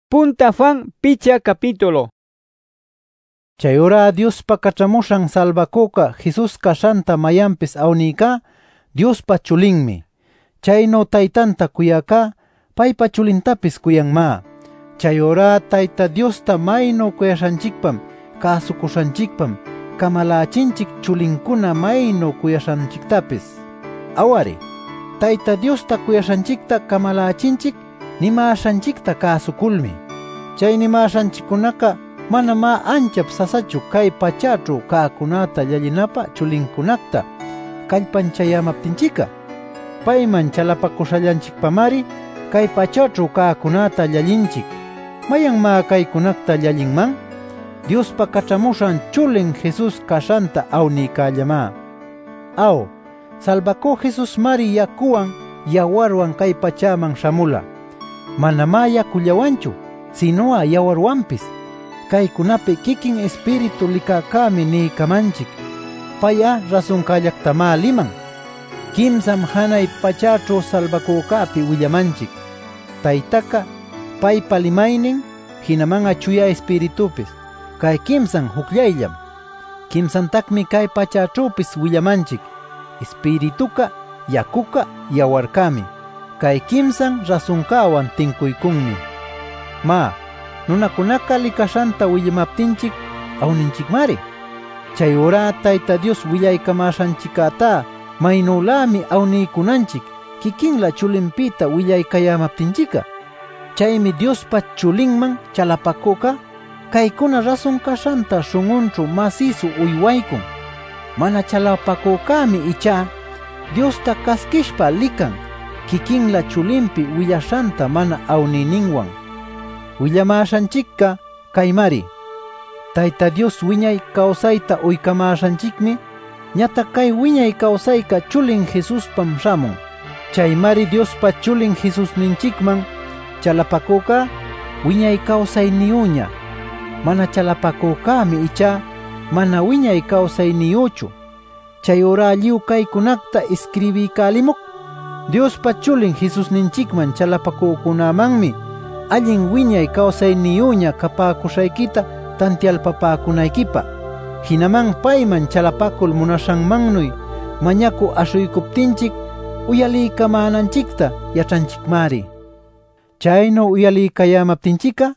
Punta fan picha capítulo. Chayura Diospa kachamushan salvakuka Jesus kashanta mayanpis awnika Diospa chulinmi. Chayno taytanta kuyaka paypa chulintapis kuyanma. Chayura tayta Diosta mayno kuyashanchikpam kasukushanchikpam kamalachinchik chulinkuna mayno kuyashanchiktapis. Awari, tayta Diosta kuyashanchikta kamalachinchik nimashanchikta kasukulmi. Chay nimashanchikunaka manama anchap sasachu kay pachachu kaakunata llallinapa chulinkunakta kallpanchayamaptinchika. Payman chalapakushallanchikpamari kay pachachu kaakunata llallinchik. Mayanma kaykunakta llallinman? Diospa kachamushan chulin Jesus kashanta awnikallama. Aw, salvako Jesus mari yakuwan yawarwan kay pachaman shamula. Manama yakullawanchu, sinoa yawarwanpis. Kaykunapi kikin espiritu likakami niykamanchik. Paya rasunkallaktama liman. Kimsam hanay pachachu salvakukapi willamanchik. Taytaka paypa limaynin hinamanga chuya espiritupis. Kay kimsan hukllayllam. Kimsantakmi kay pachachupis willamanchik. Espirituka, yakuka, yawarkami. Kay kimsan rasunkawan tinkuykunmi. Ma, nunakunaka likashanta willamaptinchik awninchikmari. Chayura tayta Dios willaykamashanchikata maynulami awnikunanchik kikinla chulinpita willaykayamaptinchika. Chaymi Diospa chulinman chalapakuka kaykuna rasun kashanta shungunchu masisu uywaykun. Mana chalapakukami icha Diosta kaskishpa likan kikinla chulinpi willashanta mana awnininwan. Willamashanchikka kaymari. Tayta Dios wiñay kawsayta uykamashanchikmi, ñata kay wiñay kawsayka chulin Jesuspam shamun. Chaymari Diospa chulin Jesusninchikman chalapakuka wiñay kawsayniyuña. Mana chalapakukami icha mana wiñay kawsayniyuchu. Chayura lliw kaykunakta escribikalimuk Diospa chulin Jesusninchikman chalapakukunamanmi allin wiñay kawsayniyuña kapakushaykita tantialpapakunaykipa. Hinaman payman chalapakul munashanmannuy mañaku ashuykuptinchik uyaliykamananchikta yachanchikmari. Chayno uyaliykayamaptinchika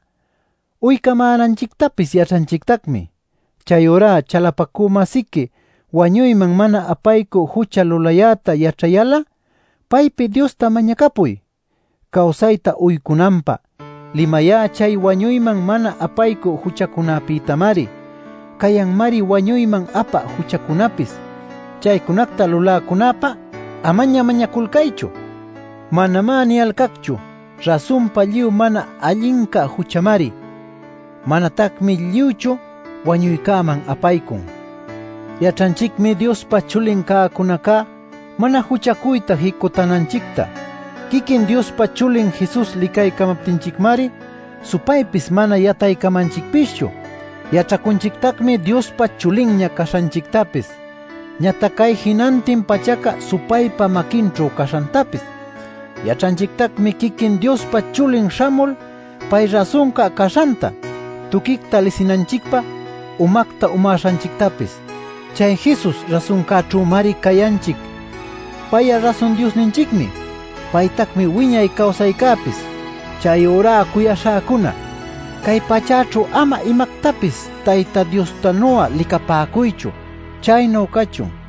uykamananchiktapis yachanchiktakmi. Chayura chalapakumasiki wañuyman mana apayku hucha lulayata yachayala paypi Diosta mañakapuy kawsayta uykunanpa. Limaya chay wañuyman mana apayku huchakunapitamari. Kayanmari wañuyman apa huchakunapis. Chaykunakta lulakunapa amaña mañakulkaychu. Manama niyalkakchu. Rasunpa lliw mana allinka huchamari. Manatakmi lliwchu wañuykaman apaykun. Yachanchikmi Diospa chulin kaakunaka mana huchakuyta hikutananchikta. Kikin Diospa chulin Jesus likaykamaptinchikmari supaypis mana yataykamanchikpischu. Yachakunchiktakmi Diospa chulinña kashanchiktapis. Ñata kay hinantin pachaka supaypa makinchu kashantapis. Yachanchiktakmi kikin Diospa chulin shamul pay rasunka kashanta tukikta lisinanchikpa umakta umashanchiktapis. Chay Jesus rasunkachu mari kayanchik. Paya rasun Diosninchikmi. Paytakmi wiñay kawsaykapis. Chayura kuyashakuna. Kay pachachu ama imaktapis tayta Diostanuwa likapakuychu. Chayno kachun.